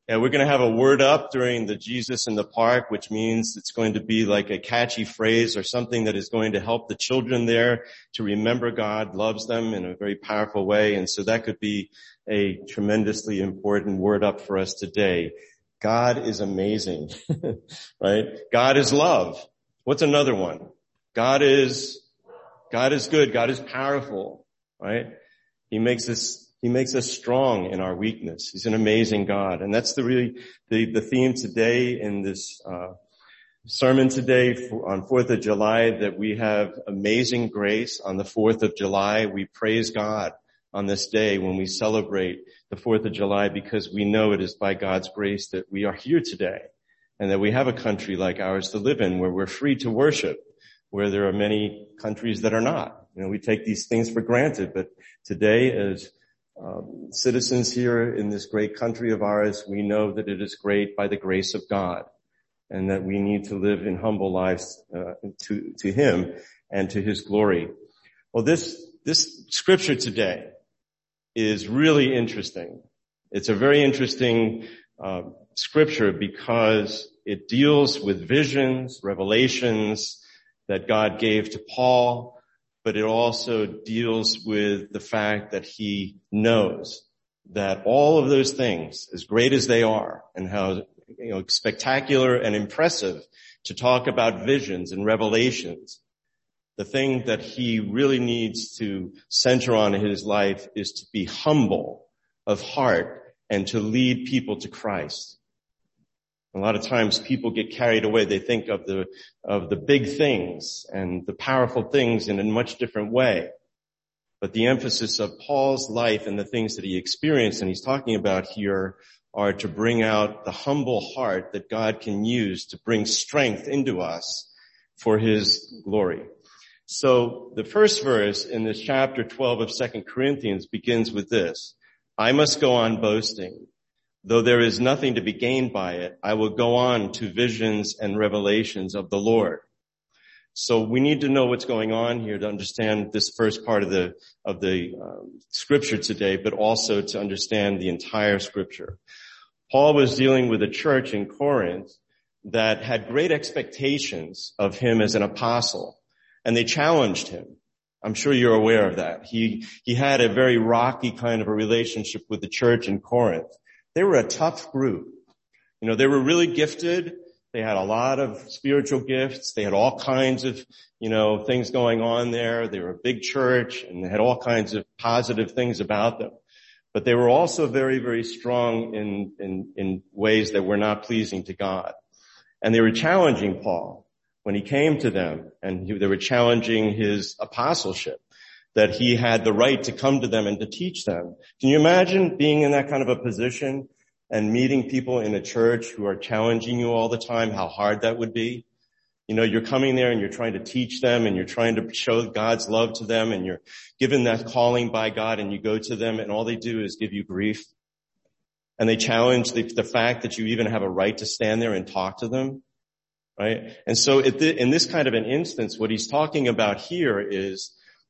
Yeah, we're going to have a word up during the Jesus in the Park, which means it's going to be like a catchy phrase or something that is going to help the children there to remember God loves them in a very powerful way. And so that could be a tremendously important word up for us today. God is amazing, right? God is love. What's another one? God is good. God is powerful, right? He makes us strong in our weakness. He's an amazing God. And that's the theme today in this sermon today on 4th of July, that we have amazing grace on the 4th of July. We praise God on this day when we celebrate the 4th of July, because we know it is by God's grace that we are here today and that we have a country like ours to live in where we're free to worship, where there are many countries that are not. You know, we take these things for granted, but today as citizens here in this great country of ours, we know that it is great by the grace of God, and that we need to live in humble lives to Him and to His glory. Well, this scripture today is really interesting. It's a very interesting scripture because it deals with visions, revelations that God gave to Paul, but it also deals with the fact that He knows that all of those things, as great as they are, and how spectacular and impressive to talk about visions and revelations, the thing that He really needs to center on in His life is to be humble of heart and to lead people to Christ. A lot of times people get carried away. They think of the big things and the powerful things in a much different way. But the emphasis of Paul's life and the things that he experienced and he's talking about here are to bring out the humble heart that God can use to bring strength into us for His glory. So the first verse in this chapter 12 of 2 Corinthians begins with this: I must go on boasting. Though there is nothing to be gained by it, I will go on to visions and revelations of the Lord. So we need to know what's going on here to understand this first part of the scripture today, but also to understand the entire scripture. Paul was dealing with a church in Corinth that had great expectations of him as an apostle, and they challenged him. I'm sure you're aware of that. He had a very rocky kind of a relationship with the church in Corinth. They were a tough group. You know, they were really gifted. They had a lot of spiritual gifts. They had all kinds of, things going on there. They were a big church and they had all kinds of positive things about them. But they were also very, very strong in ways that were not pleasing to God. And they were challenging Paul when he came to them, and they were challenging his apostleship, that he had the right to come to them and to teach them. Can you imagine being in that kind of a position and meeting people in a church who are challenging you all the time, how hard that would be? You're coming there and you're trying to teach them and you're trying to show God's love to them and you're given that calling by God, and you go to them and all they do is give you grief. And they challenge the fact that you even have a right to stand there and talk to them, right? And so in this kind of an instance, what he's talking about here is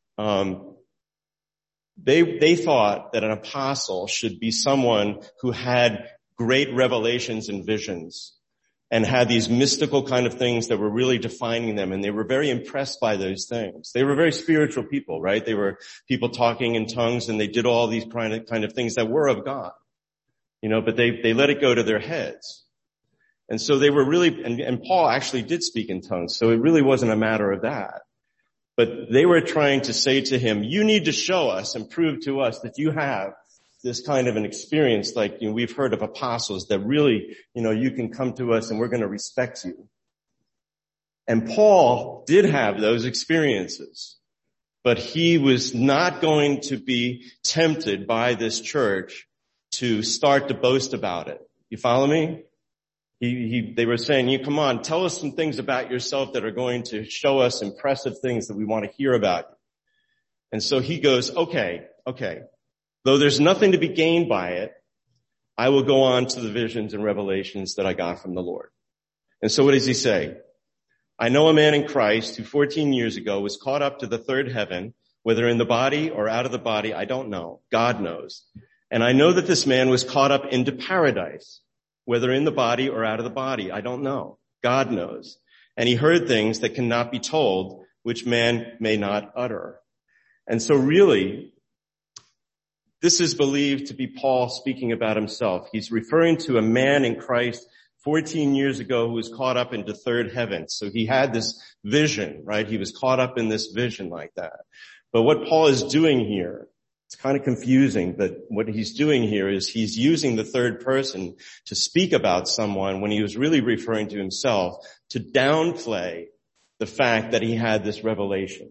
they thought that an apostle should be someone who had great revelations and visions and had these mystical kind of things that were really defining them. And they were very impressed by those things. They were very spiritual people, right? They were people talking in tongues, and they did all these kind of things that were of God, but they let it go to their heads. And so they were really, and Paul actually did speak in tongues. So it really wasn't a matter of that. But they were trying to say to him, you need to show us and prove to us that you have this kind of an experience like we've heard of apostles, that really, you can come to us and we're going to respect you. And Paul did have those experiences, but he was not going to be tempted by this church to start to boast about it. You follow me? They were saying, you come on, tell us some things about yourself that are going to show us impressive things that we want to hear about. And so he goes, okay. Though there's nothing to be gained by it, I will go on to the visions and revelations that I got from the Lord. And so what does he say? I know a man in Christ who 14 years ago was caught up to the third heaven, whether in the body or out of the body, I don't know. God knows. And I know that this man was caught up into paradise. whether in the body or out of the body. I don't know. God knows. And he heard things that cannot be told, which man may not utter. And so really, this is believed to be Paul speaking about himself. He's referring to a man in Christ 14 years ago who was caught up into third heaven. So he had this vision, right? He was caught up in this vision like that. But what Paul is doing here, it's kind of confusing, but what he's doing here is he's using the third person to speak about someone when he was really referring to himself to downplay the fact that he had this revelation.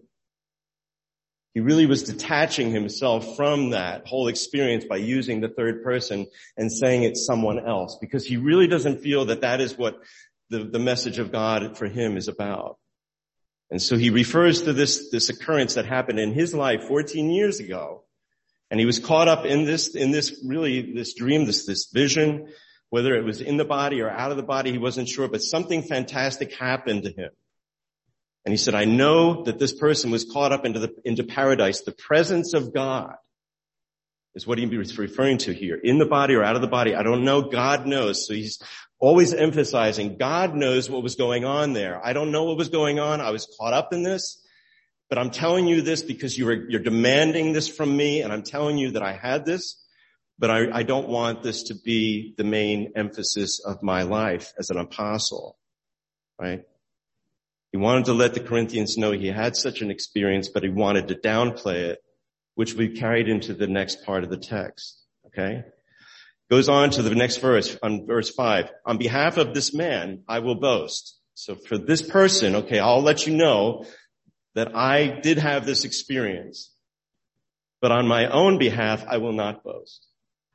He really was detaching himself from that whole experience by using the third person and saying it's someone else, because he really doesn't feel that that is what the message of God for him is about. And so he refers to this occurrence that happened in his life 14 years ago. And he was caught up in this dream, this vision, whether it was in the body or out of the body, he wasn't sure, but something fantastic happened to him. And he said, I know that this person was caught up into paradise. The presence of God is what he was referring to here. In the body or out of the body, I don't know. God knows. So he's always emphasizing God knows what was going on there. I don't know what was going on. I was caught up in this, but I'm telling you this because you're demanding this from me, and I'm telling you that I had this, but I don't want this to be the main emphasis of my life as an apostle, right? He wanted to let the Corinthians know he had such an experience, but he wanted to downplay it, which we carried into the next part of the text, okay? Goes on to the next verse, on verse 5. On behalf of this man, I will boast. So for this person, okay, I'll let you know that I did have this experience, but on my own behalf, I will not boast.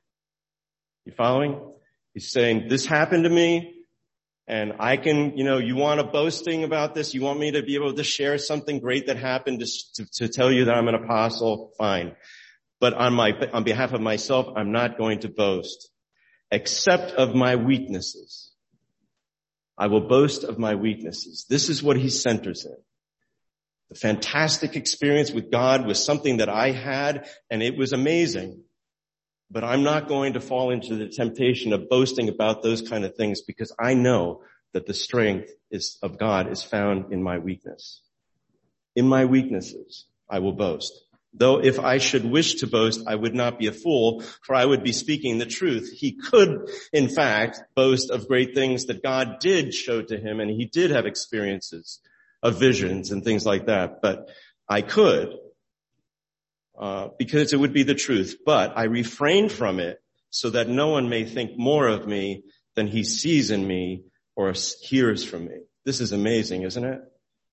You following? He's saying, this happened to me, and I can, you want a boasting about this? You want me to be able to share something great that happened to tell you that I'm an apostle? Fine. But on behalf of myself, I'm not going to boast, except of my weaknesses. I will boast of my weaknesses. This is what he centers in. The fantastic experience with God was something that I had, and it was amazing. But I'm not going to fall into the temptation of boasting about those kind of things, because I know that the strength of God is found in my weakness. In my weaknesses, I will boast. Though if I should wish to boast, I would not be a fool, for I would be speaking the truth. He could, in fact, boast of great things that God did show to him, and he did have experiences of visions and things like that. But I could, because it would be the truth. But I refrain from it so that no one may think more of me than he sees in me or hears from me. This is amazing, isn't it?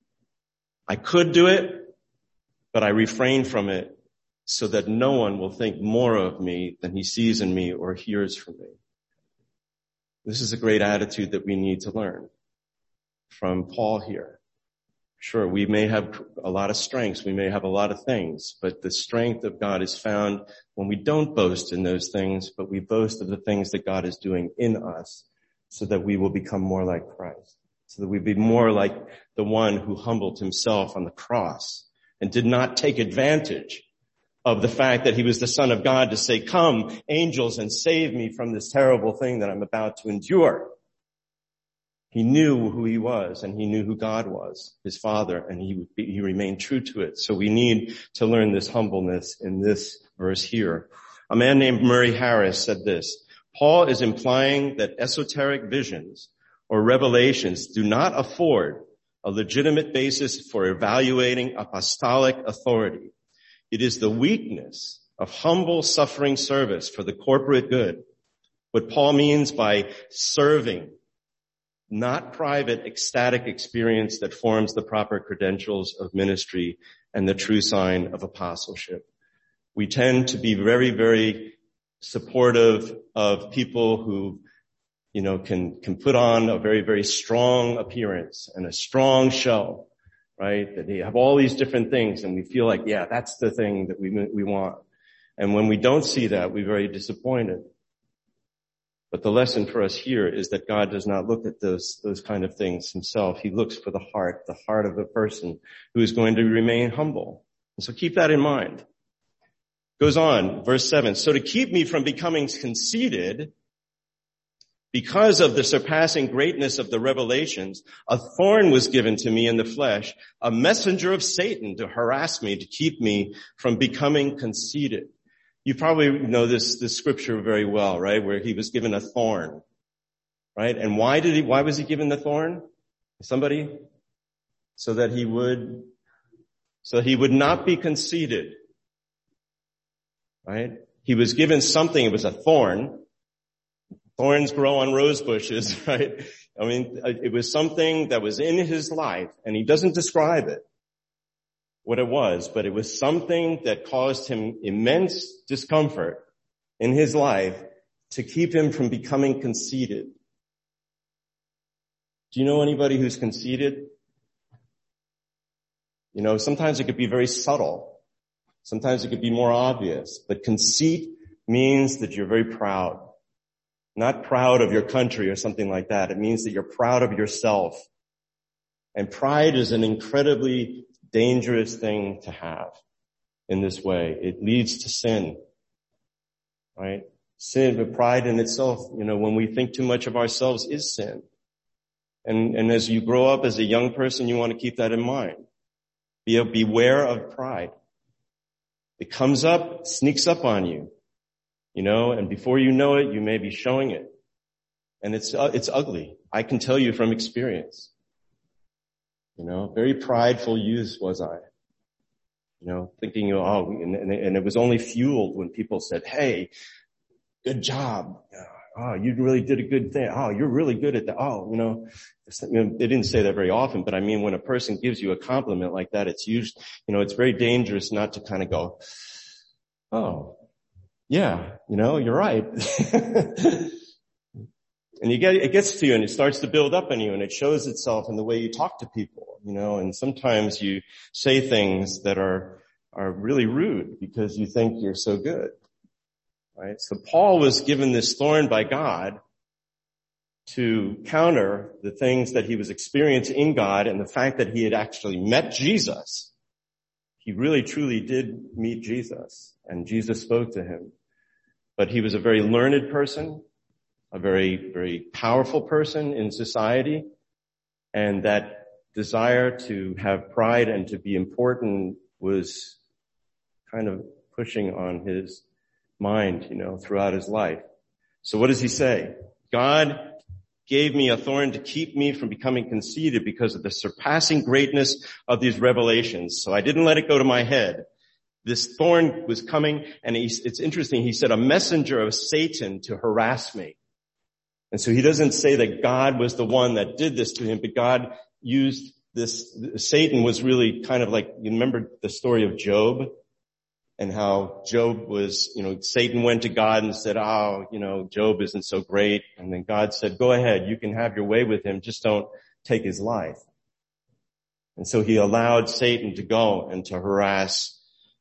I could do it, but I refrain from it so that no one will think more of me than he sees in me or hears from me. This is a great attitude that we need to learn from Paul here. Sure, we may have a lot of strengths, we may have a lot of things, but the strength of God is found when we don't boast in those things, but we boast of the things that God is doing in us so that we will become more like Christ, so that we be more like the one who humbled himself on the cross and did not take advantage of the fact that he was the Son of God to say, come, angels, and save me from this terrible thing that I'm about to endure. He knew who he was, and he knew who God was, his Father, and he remained true to it. So we need to learn this humbleness in this verse here. A man named Murray Harris said this: Paul is implying that esoteric visions or revelations do not afford a legitimate basis for evaluating apostolic authority. It is the weakness of humble suffering service for the corporate good. What Paul means by serving, not private ecstatic experience, that forms the proper credentials of ministry and the true sign of apostleship. We tend to be very, very supportive of people who, can put on a very, very strong appearance and a strong show, right? That they have all these different things, and we feel like, yeah, that's the thing that we want. And when we don't see that, we're very disappointed. But the lesson for us here is that God does not look at those kind of things himself. He looks for the heart of a person who is going to remain humble. And so keep that in mind. Goes on, verse 7. So to keep me from becoming conceited, Because of the surpassing greatness of the revelations, a thorn was given to me in the flesh, a messenger of Satan to harass me, to keep me from becoming conceited. You probably know this scripture very well, right? Where he was given a thorn, right? And why was he given the thorn? Somebody? So he would not be conceited, right? He was given something. It was a thorn. Thorns grow on rose bushes, right? I mean, it was something that was in his life, and he doesn't describe it, what it was, but it was something that caused him immense discomfort in his life to keep him from becoming conceited. Do you know anybody who's conceited? You know, sometimes it could be very subtle. Sometimes it could be more obvious, but conceit means that you're very proud. Not proud of your country or something like that. It means that you're proud of yourself. And pride is an incredibly dangerous thing to have in this way. It leads to sin, right? Sin, but pride in itself, you know, when we think too much of ourselves is sin. And as you grow up as a young person, you want to keep that in mind. Beware of pride. It comes up, sneaks up on you. You know, and before you know it, you may be showing it. And it's ugly. I can tell you from experience. You know, very prideful youth was I. You know, thinking, and it was only fueled when people said, hey, good job. Oh, you really did a good thing. Oh, you're really good at that. Oh, you know, they didn't say that very often, but I mean, when a person gives you a compliment like that, it's very dangerous not to kind of go, oh, yeah, you know, you're right. And it gets to you and it starts to build up in you and it shows itself in the way you talk to people, you know, and sometimes you say things that are really rude because you think you're so good, right? So Paul was given this thorn by God to counter the things that he was experiencing in God and the fact that he had actually met Jesus. He really truly did meet Jesus and Jesus spoke to him. But he was a very learned person, a very, very powerful person in society, and that desire to have pride and to be important was kind of pushing on his mind, you know, throughout his life. So what does he say? God gave me a thorn to keep me from becoming conceited because of the surpassing greatness of these revelations. So I didn't let it go to my head. This thorn was coming, and it's interesting. He said, a messenger of Satan to harass me. And so he doesn't say that God was the one that did this to him, but God used this. Satan was really kind of like, you remember the story of Job and how Job was, you know, Satan went to God and said, oh, you know, Job isn't so great. And then God said, go ahead, you can have your way with him, just don't take his life. And so he allowed Satan to go and to harass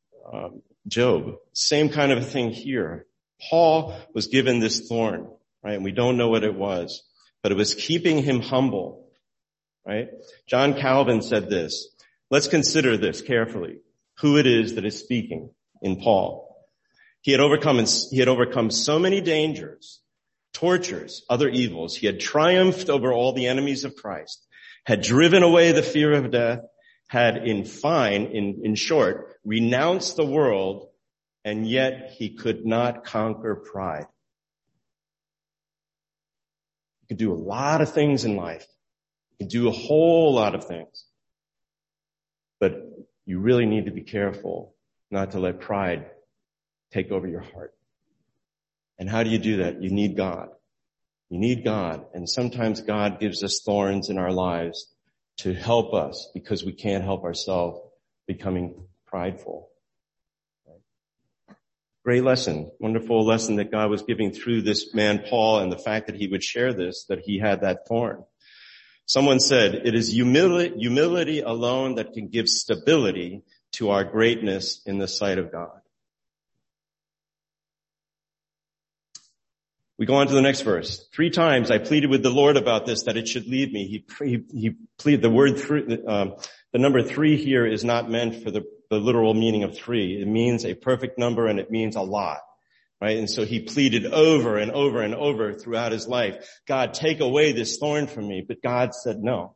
Job. Same kind of a thing here. Paul was given this thorn, right? And we don't know what it was, but it was keeping him humble, right? John Calvin said this. Let's consider this carefully, who it is that is speaking in Paul. He had overcome so many dangers, tortures, other evils. He had triumphed over all the enemies of Christ, had driven away the fear of death, had in short, renounced the world, and yet he could not conquer pride. You can do a lot of things in life. You can do a whole lot of things. But you really need to be careful not to let pride take over your heart. And how do you do that? You need God. You need God. And sometimes God gives us thorns in our lives to help us because we can't help ourselves becoming prideful. Great lesson, wonderful lesson that God was giving through this man Paul and the fact that he would share this, that he had that thorn. Someone said, it is humility alone that can give stability to our greatness in the sight of God. We go on to the next verse. 3 times I pleaded with the Lord about this, that it should leave me. He pleaded the word the number 3 here is not meant for the literal meaning of 3. It means a perfect number and it means a lot. right? And so he pleaded over and over and over throughout his life, God, take away this thorn from me. But God said no.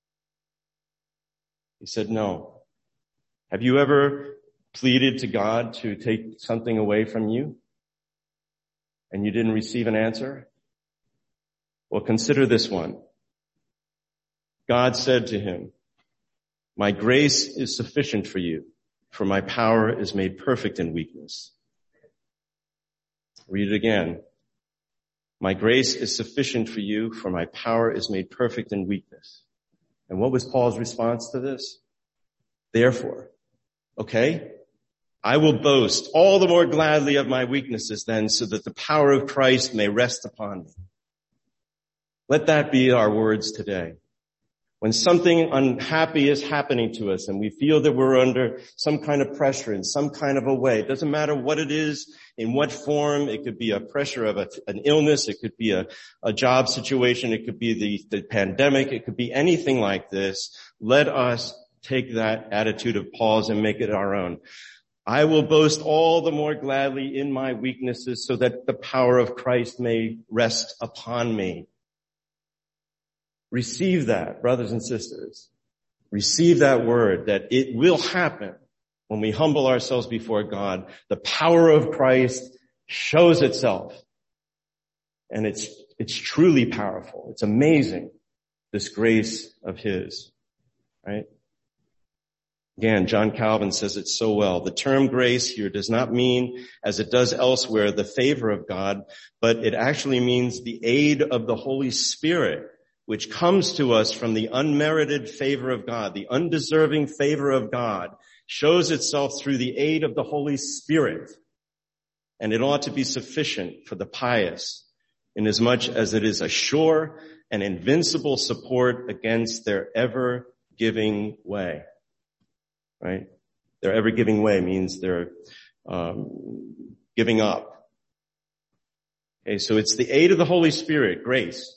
He said no. Have you ever pleaded to God to take something away from you and you didn't receive an answer? Well, consider this one. God said to him, my grace is sufficient for you, for my power is made perfect in weakness. Read it again. My grace is sufficient for you, for my power is made perfect in weakness. And what was Paul's response to this? Therefore, okay, I will boast all the more gladly of my weaknesses then, so that the power of Christ may rest upon me. Let that be our words today. When something unhappy is happening to us and we feel that we're under some kind of pressure in some kind of a way, it doesn't matter what it is, in what form, it could be a pressure of an illness, it could be a job situation, it could be the pandemic, it could be anything like this. Let us take that attitude of Paul's and make it our own. I will boast all the more gladly in my weaknesses so that the power of Christ may rest upon me. Receive that, brothers and sisters. Receive that word that it will happen when we humble ourselves before God. The power of Christ shows itself. And it's truly powerful. It's amazing, this grace of his, right? Again, John Calvin says it so well. The term grace here does not mean, as it does elsewhere, the favor of God, but it actually means the aid of the Holy Spirit, which comes to us from the unmerited favor of God. The undeserving favor of God shows itself through the aid of the Holy Spirit. And it ought to be sufficient for the pious, inasmuch as it is a sure and invincible support against their ever-giving way. Right? Their ever-giving way means they're giving up. Okay, so it's the aid of the Holy Spirit, grace.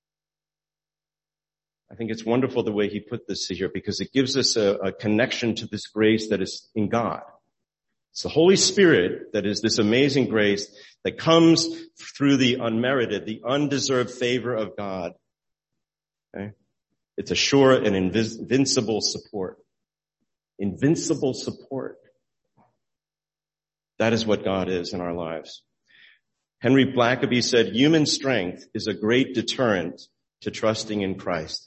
I think it's wonderful the way he put this here, because it gives us a connection to this grace that is in God. It's the Holy Spirit that is this amazing grace that comes through the unmerited, the undeserved favor of God. Okay? It's a sure and invincible support. Invincible support. That is what God is in our lives. Henry Blackaby said, human strength is a great deterrent to trusting in Christ.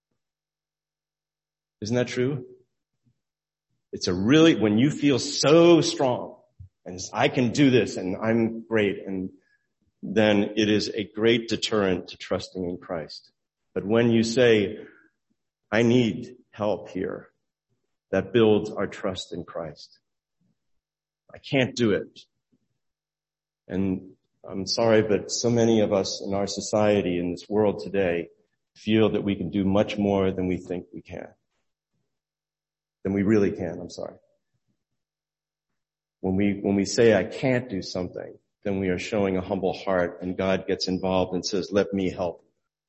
Isn't that true? It's when you feel so strong and I can do this and I'm great, and then it is a great deterrent to trusting in Christ. But when you say, I need help here, that builds our trust in Christ. I can't do it. And I'm sorry, but so many of us in our society, in this world today, feel that we can do much more than we think we can. Than we really can, I'm sorry. When we say I can't do something, then we are showing a humble heart, and God gets involved and says, let me help.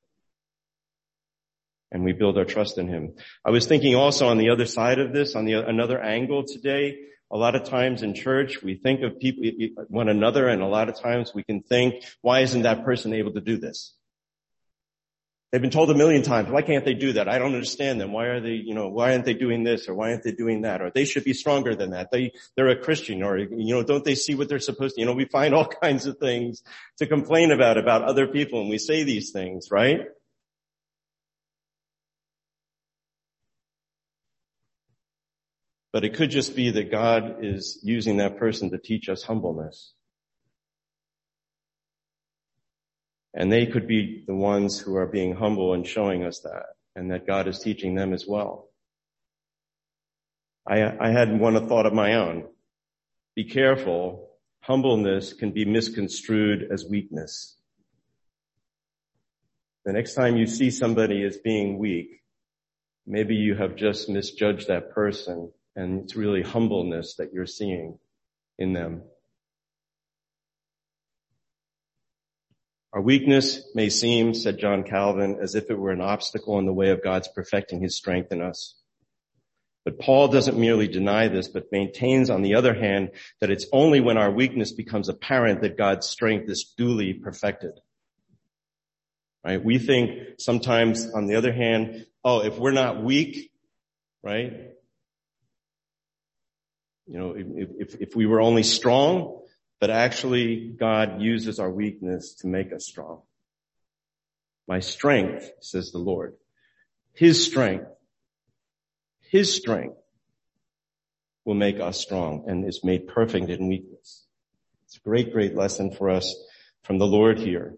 And we build our trust in him. I was thinking also on the other side of this, on another angle today, a lot of times in church, we think of people, one another, and a lot of times we can think, why isn't that person able to do this? They've been told 1,000,000 times, why can't they do that? I don't understand them. Why aren't they doing this, or why aren't they doing that? Or they should be stronger than that. They're a Christian, or, don't they see what they're supposed to? We find all kinds of things to complain about other people, and we say these things, right? But it could just be that God is using that person to teach us humbleness. And they could be the ones who are being humble and showing us that, and that God is teaching them as well. I had one thought of my own. Be careful. Humbleness can be misconstrued as weakness. The next time you see somebody as being weak, maybe you have just misjudged that person, and it's really humbleness that you're seeing in them. Our weakness may seem, said John Calvin, as if it were an obstacle in the way of God's perfecting his strength in us. But Paul doesn't merely deny this, but maintains, on the other hand, that it's only when our weakness becomes apparent that God's strength is duly perfected. Right? We think sometimes, on the other hand, if we're not weak, right? If we were only strong, but actually God uses our weakness to make us strong. My strength, says the Lord, His strength will make us strong and is made perfect in weakness. It's a great, great lesson for us from the Lord here.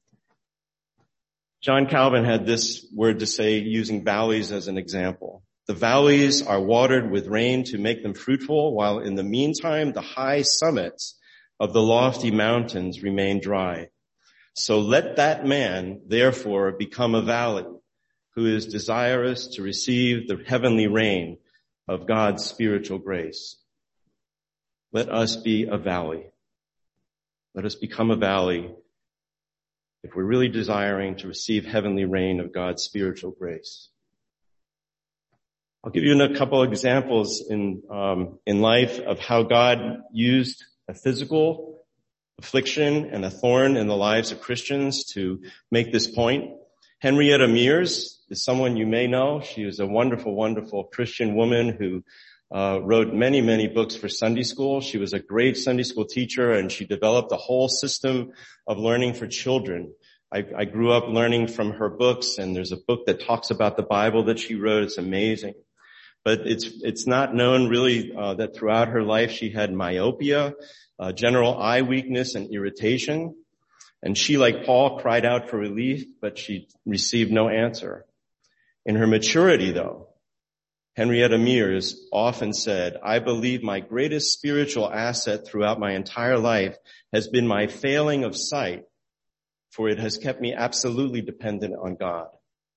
John Calvin had this word to say using valleys as an example. The valleys are watered with rain to make them fruitful, while in the meantime the high summits of the lofty mountains remain dry. So let that man, therefore, become a valley, who is desirous to receive the heavenly rain of God's spiritual grace. Let us be a valley. Let us become a valley if we're really desiring to receive heavenly rain of God's spiritual grace. I'll give you a couple of examples in life of how God used a physical affliction and a thorn in the lives of Christians to make this point. Henrietta Mears is someone you may know. She is a wonderful, wonderful Christian woman who wrote many, many books for Sunday school. She was a great Sunday school teacher, and she developed a whole system of learning for children. I grew up learning from her books, and there's a book that talks about the Bible that she wrote. It's amazing. But it's not known really that throughout her life she had myopia, general eye weakness, and irritation. And she, like Paul, cried out for relief, but she received no answer. In her maturity, though, Henrietta Mears often said, "I believe my greatest spiritual asset throughout my entire life has been my failing of sight, for it has kept me absolutely dependent on God."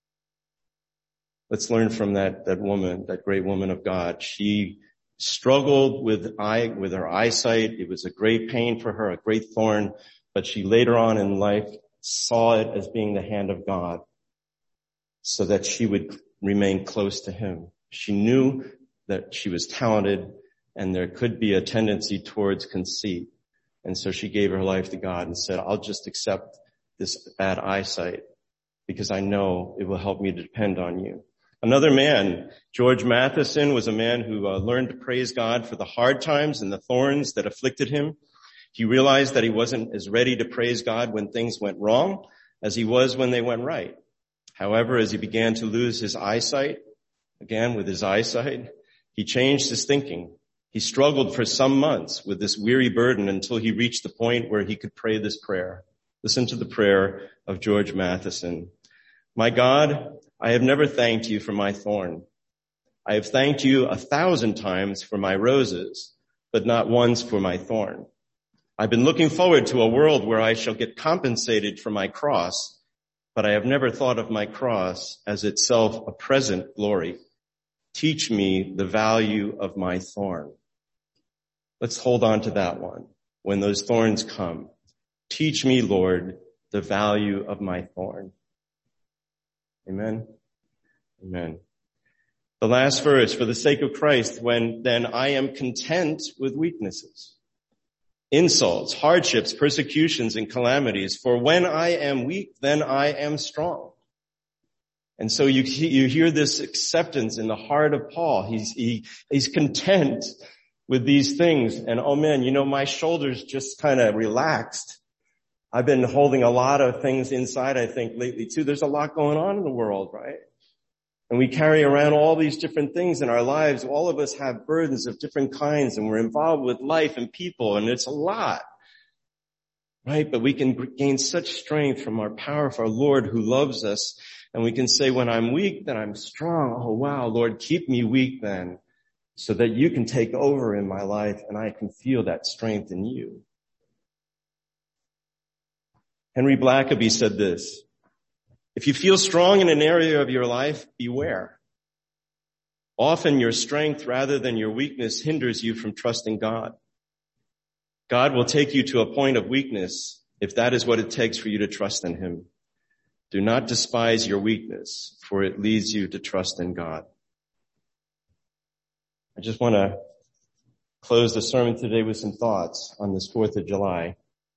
Let's learn from that woman, that great woman of God. She struggled with her eyesight. It was a great pain for her, a great thorn, but she later on in life saw it as being the hand of God so that she would remain close to Him. She knew that she was talented and there could be a tendency towards conceit. And so she gave her life to God and said, "I'll just accept this bad eyesight because I know it will help me to depend on you." Another man, George Matheson, was a man who learned to praise God for the hard times and the thorns that afflicted him. He realized that he wasn't as ready to praise God when things went wrong as he was when they went right. However, as he began to lose his eyesight, again with his eyesight, he changed his thinking. He struggled for some months with this weary burden until he reached the point where he could pray this prayer. Listen to the prayer of George Matheson. "My God, I have never thanked you for my thorn. I have thanked you 1,000 times for my roses, but not once for my thorn. I've been looking forward to a world where I shall get compensated for my cross, but I have never thought of my cross as itself a present glory. Teach me the value of my thorn." Let's hold on to that one. When those thorns come, teach me, Lord, the value of my thorn. Amen. Amen. The last verse, "For the sake of Christ, then I am content with weaknesses, insults, hardships, persecutions, and calamities. For when I am weak, then I am strong." And so you hear this acceptance in the heart of Paul. He's content with these things. And oh man, my shoulders just kind of relaxed. I've been holding a lot of things inside, I think, lately too. There's a lot going on in the world, right? And we carry around all these different things in our lives. All of us have burdens of different kinds, and we're involved with life and people, and it's a lot, right? But we can gain such strength from our power of our Lord who loves us, and we can say, when I'm weak, then I'm strong. Oh wow, Lord, keep me weak then, so that you can take over in my life, and I can feel that strength in you. Henry Blackaby said this: "If you feel strong in an area of your life, beware. Often your strength rather than your weakness hinders you from trusting God. God will take you to a point of weakness if that is what it takes for you to trust in Him. Do not despise your weakness, for it leads you to trust in God." I just want to close the sermon today with some thoughts on this 4th of July.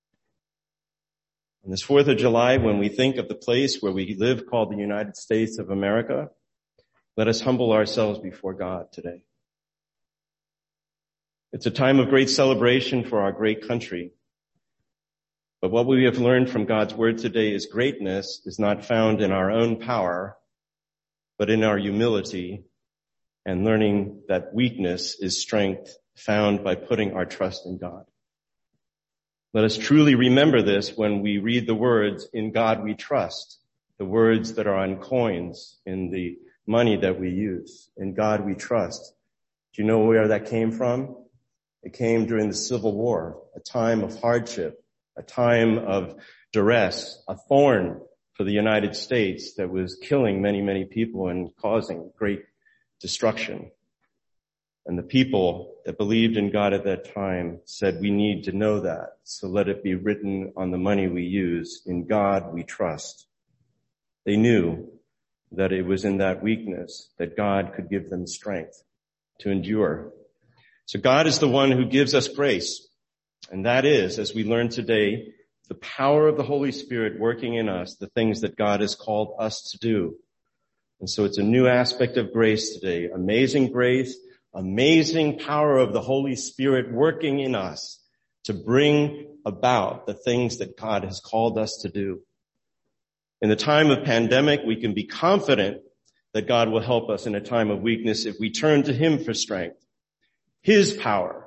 On this 4th of July, when we think of the place where we live called the United States of America, let us humble ourselves before God today. It's a time of great celebration for our great country. But what we have learned from God's word today is greatness is not found in our own power, but in our humility, and learning that weakness is strength found by putting our trust in God. Let us truly remember this when we read the words, "In God we trust," the words that are on coins in the money that we use. In God we trust. Do you know where that came from? It came during the Civil War, a time of hardship, a time of duress, a thorn for the United States that was killing many, many people and causing great destruction. And the people that believed in God at that time said, we need to know that, so let it be written on the money we use, "In God we trust." They knew that it was in that weakness that God could give them strength to endure. So God is the one who gives us grace. And that is, as we learn today, the power of the Holy Spirit working in us, the things that God has called us to do. And so it's a new aspect of grace today. Amazing grace, amazing power of the Holy Spirit working in us to bring about the things that God has called us to do. In the time of pandemic, we can be confident that God will help us in a time of weakness if we turn to Him for strength. His power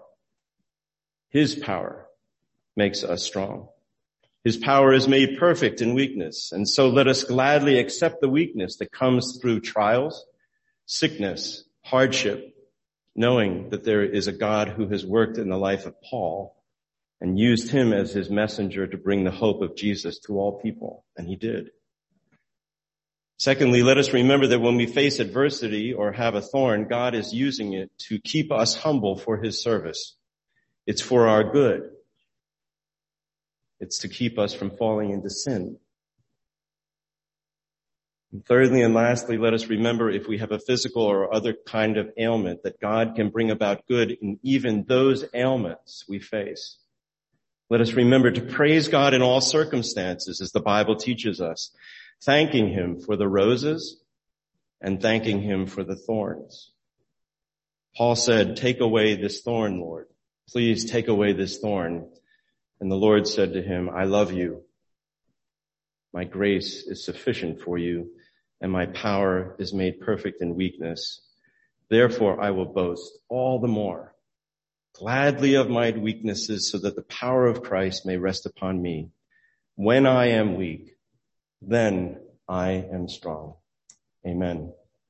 makes us strong. His power is made perfect in weakness. And so let us gladly accept the weakness that comes through trials, sickness, hardship, knowing that there is a God who has worked in the life of Paul and used him as his messenger to bring the hope of Jesus to all people. And he did. Secondly, let us remember that when we face adversity or have a thorn, God is using it to keep us humble for His service. It's for our good. It's to keep us from falling into sin. And thirdly and lastly, let us remember if we have a physical or other kind of ailment, that God can bring about good in even those ailments we face. Let us remember to praise God in all circumstances, as the Bible teaches us, thanking Him for the roses and thanking Him for the thorns. Paul said, "Take away this thorn, Lord. Please take away this thorn." And the Lord said to him, "I love you. My grace is sufficient for you, and my power is made perfect in weakness. Therefore I will boast all the more gladly of my weaknesses, so that the power of Christ may rest upon me. When I am weak, then I am strong." Amen.